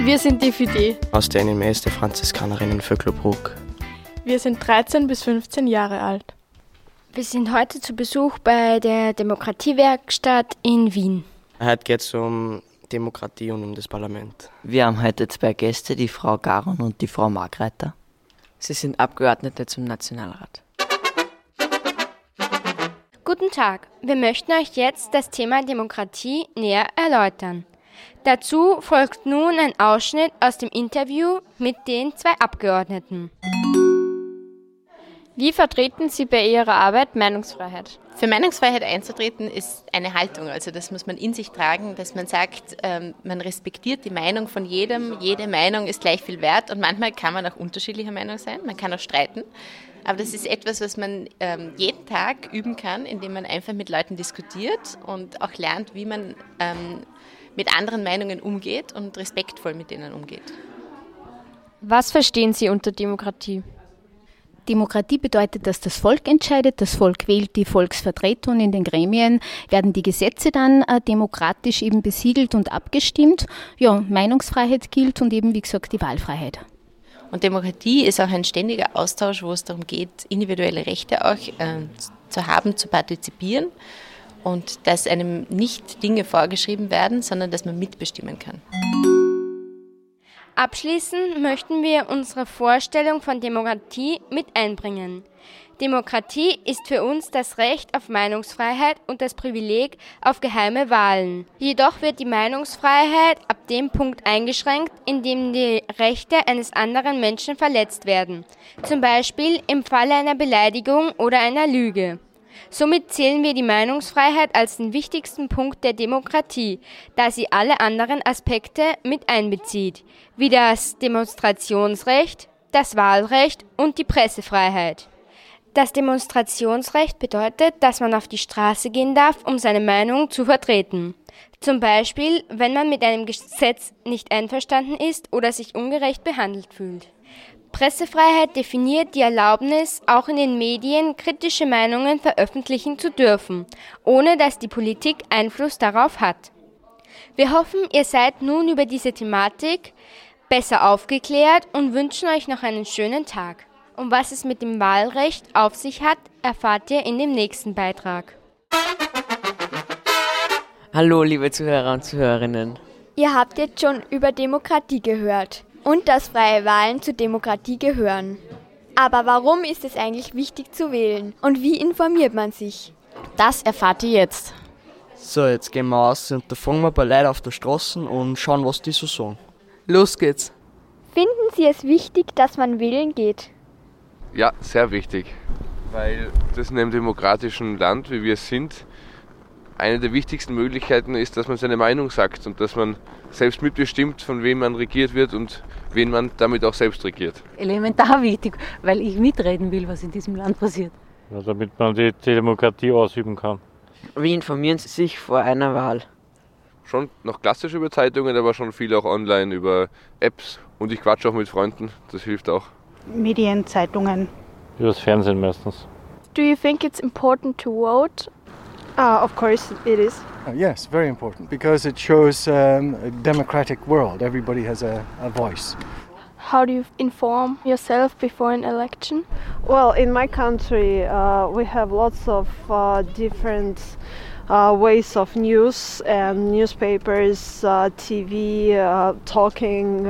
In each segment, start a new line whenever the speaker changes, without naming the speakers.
Wir sind die FIDE.
Aus der NMS der Franziskanerinnen Vöcklerbruck.
Wir sind 13 bis 15 Jahre alt.
Wir sind heute zu Besuch bei der Demokratiewerkstatt in Wien.
Heute geht es um Demokratie und um das Parlament.
Wir haben heute 2 Gäste, die Frau Garon und die Frau Margreiter.
Sie sind Abgeordnete zum Nationalrat.
Guten Tag, wir möchten euch jetzt das Thema Demokratie näher erläutern. Dazu folgt nun ein Ausschnitt aus dem Interview mit den 2 Abgeordneten.
Wie vertreten Sie bei Ihrer Arbeit Meinungsfreiheit?
Für Meinungsfreiheit einzutreten ist eine Haltung, also das muss man in sich tragen, dass man sagt, man respektiert die Meinung von jedem, jede Meinung ist gleich viel wert und manchmal kann man auch unterschiedlicher Meinung sein, man kann auch streiten, aber das ist etwas, was man jeden Tag üben kann, indem man einfach mit Leuten diskutiert und auch lernt, wie man mit anderen Meinungen umgeht und respektvoll mit denen umgeht.
Was verstehen Sie unter Demokratie?
Demokratie bedeutet, dass das Volk entscheidet, das Volk wählt die Volksvertretung in den Gremien, werden die Gesetze dann demokratisch eben besiegelt und abgestimmt. Ja, Meinungsfreiheit gilt und eben, wie gesagt, die Wahlfreiheit.
Und Demokratie ist auch ein ständiger Austausch, wo es darum geht, individuelle Rechte auch zu haben, zu partizipieren und dass einem nicht Dinge vorgeschrieben werden, sondern dass man mitbestimmen kann.
Abschließend möchten wir unsere Vorstellung von Demokratie mit einbringen. Demokratie ist für uns das Recht auf Meinungsfreiheit und das Privileg auf geheime Wahlen. Jedoch wird die Meinungsfreiheit ab dem Punkt eingeschränkt, in dem die Rechte eines anderen Menschen verletzt werden, zum Beispiel im Falle einer Beleidigung oder einer Lüge. Somit zählen wir die Meinungsfreiheit als den wichtigsten Punkt der Demokratie, da sie alle anderen Aspekte mit einbezieht, wie das Demonstrationsrecht, das Wahlrecht und die Pressefreiheit. Das Demonstrationsrecht bedeutet, dass man auf die Straße gehen darf, um seine Meinung zu vertreten. Zum Beispiel, wenn man mit einem Gesetz nicht einverstanden ist oder sich ungerecht behandelt fühlt. Pressefreiheit definiert die Erlaubnis, auch in den Medien kritische Meinungen veröffentlichen zu dürfen, ohne dass die Politik Einfluss darauf hat. Wir hoffen, ihr seid nun über diese Thematik besser aufgeklärt und wünschen euch noch einen schönen Tag. Um was es mit dem Wahlrecht auf sich hat, erfahrt ihr in dem nächsten Beitrag.
Hallo, liebe Zuhörer und Zuhörerinnen.
Ihr habt jetzt schon über Demokratie gehört und dass freie Wahlen zur Demokratie gehören. Aber warum ist es eigentlich wichtig zu wählen und wie informiert man sich?
Das erfahrt ihr jetzt.
So, jetzt gehen wir raus und da fragen wir ein paar Leute auf der Straße und schauen, was die so sagen.
Los geht's.
Finden Sie es wichtig, dass man wählen geht?
Ja, sehr wichtig, weil das in einem demokratischen Land, wie wir es sind, eine der wichtigsten Möglichkeiten ist, dass man seine Meinung sagt und dass man selbst mitbestimmt, von wem man regiert wird und wen man damit auch selbst regiert.
Elementar wichtig, weil ich mitreden will, was in diesem Land passiert.
Ja, damit man die Demokratie ausüben kann.
Wie informieren Sie sich vor einer Wahl?
Schon noch klassisch über Zeitungen, aber schon viel auch online über Apps und ich quatsche auch mit Freunden, das hilft auch.
Medien, Zeitungen.
Über das Fernsehen meistens.
Do you think it's important to vote?
Of course it is.
Yes, very important because it shows a democratic world. Everybody has a voice.
How do you inform yourself before an election?
Well, in my country we have lots of different ways of news and newspapers, TV, talking.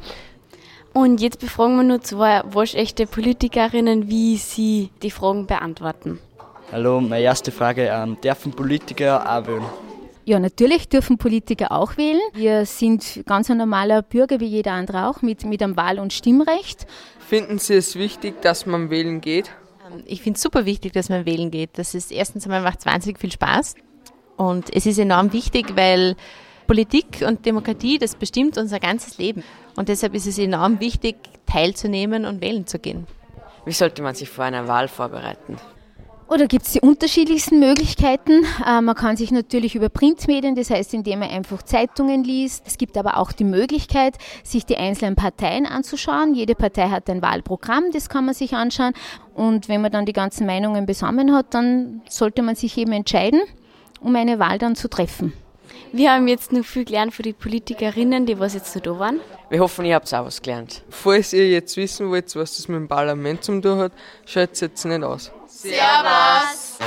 Und jetzt befragen wir nur 2 waschechte Politikerinnen, wie sie die Fragen beantworten.
Hallo, meine erste Frage, dürfen Politiker auch wählen?
Ja, natürlich dürfen Politiker auch wählen. Wir sind ganz ein normaler Bürger wie jeder andere auch mit einem Wahl- und Stimmrecht.
Finden Sie es wichtig, dass man wählen geht?
Ich finde es super wichtig, dass man wählen geht. Das ist erstens einmal macht wahnsinnig viel Spaß und es ist enorm wichtig, weil Politik und Demokratie, das bestimmt unser ganzes Leben. Und deshalb ist es enorm wichtig, teilzunehmen und wählen zu gehen.
Wie sollte man sich vor einer Wahl vorbereiten?
Oder gibt es die unterschiedlichsten Möglichkeiten? Man kann sich natürlich über Printmedien, das heißt, indem man einfach Zeitungen liest. Es gibt aber auch die Möglichkeit, sich die einzelnen Parteien anzuschauen. Jede Partei hat ein Wahlprogramm, das kann man sich anschauen. Und wenn man dann die ganzen Meinungen beisammen hat, dann sollte man sich eben entscheiden, um eine Wahl dann zu treffen.
Wir haben jetzt noch viel gelernt von den Politikerinnen, die was jetzt noch da waren.
Wir hoffen, ihr habt auch was gelernt.
Falls ihr jetzt wissen wollt, was das mit dem Parlament zu tun hat, schaut es jetzt nicht aus.
Servus!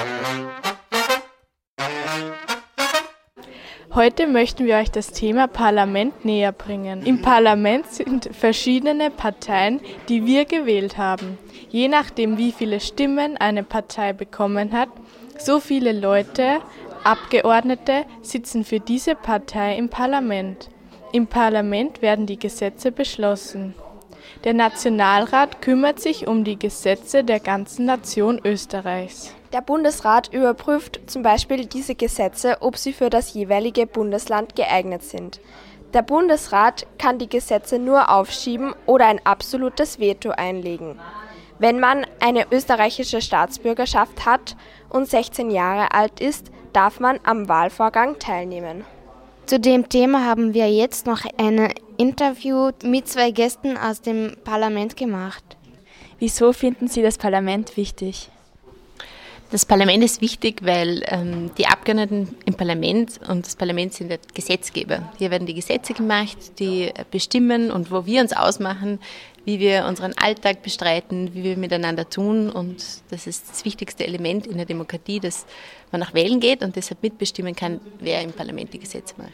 Heute möchten wir euch das Thema Parlament näher bringen. Im Parlament sind verschiedene Parteien, die wir gewählt haben. Je nachdem, wie viele Stimmen eine Partei bekommen hat, so viele Leute, Abgeordnete, sitzen für diese Partei im Parlament. Im Parlament werden die Gesetze beschlossen. Der Nationalrat kümmert sich um die Gesetze der ganzen Nation Österreichs.
Der Bundesrat überprüft zum Beispiel diese Gesetze, ob sie für das jeweilige Bundesland geeignet sind. Der Bundesrat kann die Gesetze nur aufschieben oder ein absolutes Veto einlegen. Wenn man eine österreichische Staatsbürgerschaft hat und 16 Jahre alt ist, darf man am Wahlvorgang teilnehmen.
Zu dem Thema haben wir jetzt noch ein Interview mit 2 Gästen aus dem Parlament gemacht.
Wieso finden Sie das Parlament wichtig?
Das Parlament ist wichtig, weil die Abgeordneten im Parlament und das Parlament sind der Gesetzgeber. Hier werden die Gesetze gemacht, die bestimmen und wo wir uns ausmachen, wie wir unseren Alltag bestreiten, wie wir miteinander tun. Und das ist das wichtigste Element in der Demokratie, dass man nach Wählen geht und deshalb mitbestimmen kann, wer im Parlament die Gesetze macht.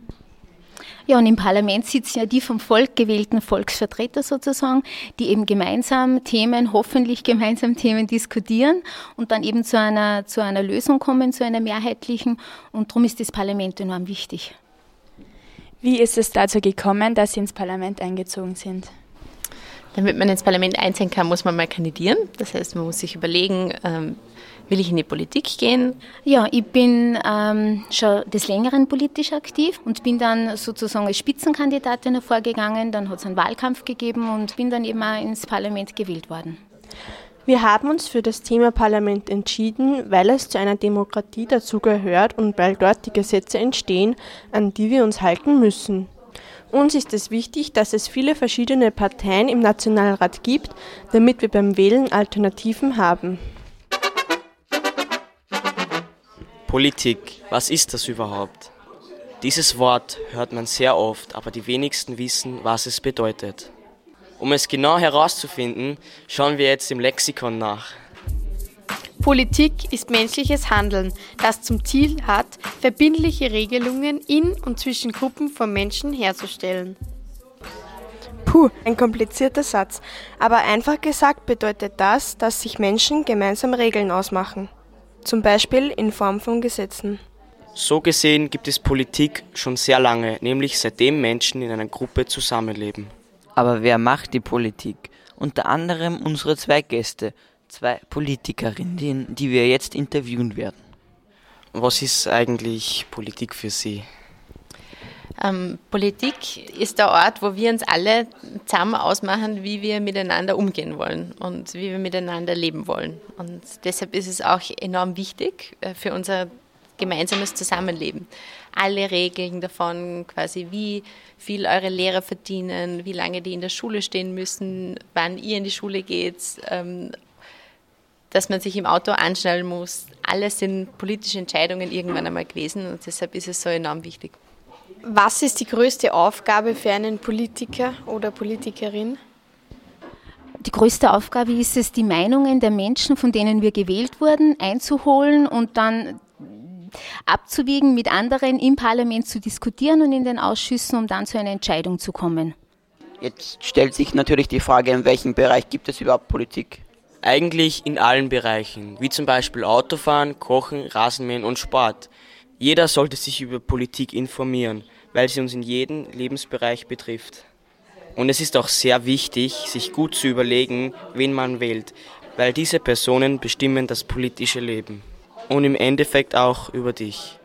Ja, und im Parlament sitzen ja die vom Volk gewählten Volksvertreter sozusagen, die eben hoffentlich gemeinsam Themen diskutieren und dann eben zu einer Lösung kommen, zu einer mehrheitlichen. Und darum ist das Parlament enorm wichtig.
Wie ist es dazu gekommen, dass Sie ins Parlament eingezogen sind?
Damit man ins Parlament einziehen kann, muss man mal kandidieren. Das heißt, man muss sich überlegen, will ich in die Politik gehen?
Ja, ich bin schon des Längeren politisch aktiv und bin dann sozusagen als Spitzenkandidatin hervorgegangen. Dann hat es einen Wahlkampf gegeben und bin dann eben auch ins Parlament gewählt worden.
Wir haben uns für das Thema Parlament entschieden, weil es zu einer Demokratie dazugehört und weil dort die Gesetze entstehen, an die wir uns halten müssen. Uns ist es wichtig, dass es viele verschiedene Parteien im Nationalrat gibt, damit wir beim Wählen Alternativen haben.
Politik, was ist das überhaupt? Dieses Wort hört man sehr oft, aber die wenigsten wissen, was es bedeutet. Um es genau herauszufinden, schauen wir jetzt im Lexikon nach.
Politik ist menschliches Handeln, das zum Ziel hat, verbindliche Regelungen in und zwischen Gruppen von Menschen herzustellen.
Puh, ein komplizierter Satz. Aber einfach gesagt bedeutet das, dass sich Menschen gemeinsam Regeln ausmachen. Zum Beispiel in Form von Gesetzen.
So gesehen gibt es Politik schon sehr lange, nämlich seitdem Menschen in einer Gruppe zusammenleben.
Aber wer macht die Politik? Unter anderem unsere 2 Gäste, 2 Politikerinnen, die wir jetzt interviewen werden.
Was ist eigentlich Politik für Sie?
Politik ist der Ort, wo wir uns alle zusammen ausmachen, wie wir miteinander umgehen wollen und wie wir miteinander leben wollen. Und deshalb ist es auch enorm wichtig für unser gemeinsames Zusammenleben. Alle Regeln davon, quasi wie viel eure Lehrer verdienen, wie lange die in der Schule stehen müssen, wann ihr in die Schule geht, dass man sich im Auto anschnallen muss. Alles sind politische Entscheidungen irgendwann einmal gewesen und deshalb ist es so enorm wichtig.
Was ist die größte Aufgabe für einen Politiker oder Politikerin?
Die größte Aufgabe ist es, die Meinungen der Menschen, von denen wir gewählt wurden, einzuholen und dann abzuwiegen, mit anderen im Parlament zu diskutieren und in den Ausschüssen, um dann zu einer Entscheidung zu kommen.
Jetzt stellt sich natürlich die Frage, in welchem Bereich gibt es überhaupt Politik?
Eigentlich in allen Bereichen, wie zum Beispiel Autofahren, Kochen, Rasenmähen und Sport. Jeder sollte sich über Politik informieren, weil sie uns in jedem Lebensbereich betrifft. Und es ist auch sehr wichtig, sich gut zu überlegen, wen man wählt, weil diese Personen bestimmen das politische Leben. Und im Endeffekt auch über dich.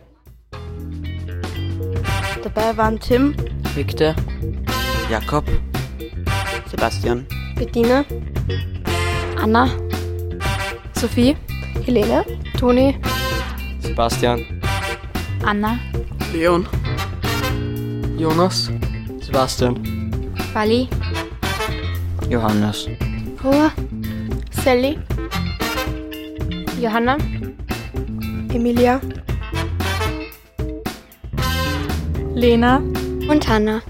Dabei waren Tim,
Victor, Jakob, Sebastian,
Bettina,
Anna, Sophie,
Helene,
Toni,
Sebastian,
Anna,
Leon, Jonas,
Sebastian,
Wally,
Johannes,
Ruhe, Sally, Johanna,
Emilia,
Lena
und Hanna.